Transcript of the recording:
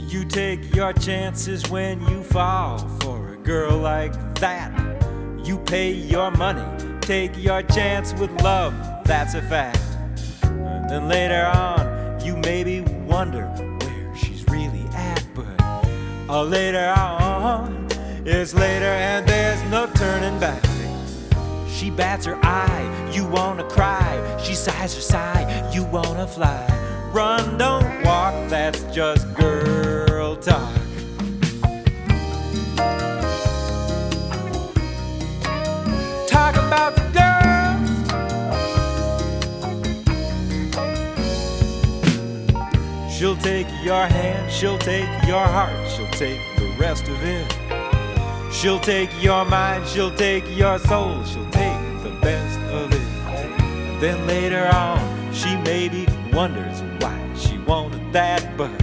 You take your chances when you fall for a girl like that. You pay your money, take your chance with love, that's a fact. And then later on, you maybe wonder where she's really at, but later on, it's later and there's no turning back. She bats her eye, you wanna cry. She sighs her sigh, you wanna fly. Run, don't walk, that's just girl talk. Talk about the girls. She'll take your hand, she'll take your heart, she'll take the rest of it. She'll take your mind, she'll take your soul, she'll take the best of it. And then later on, she maybe wonders why she wanted that, but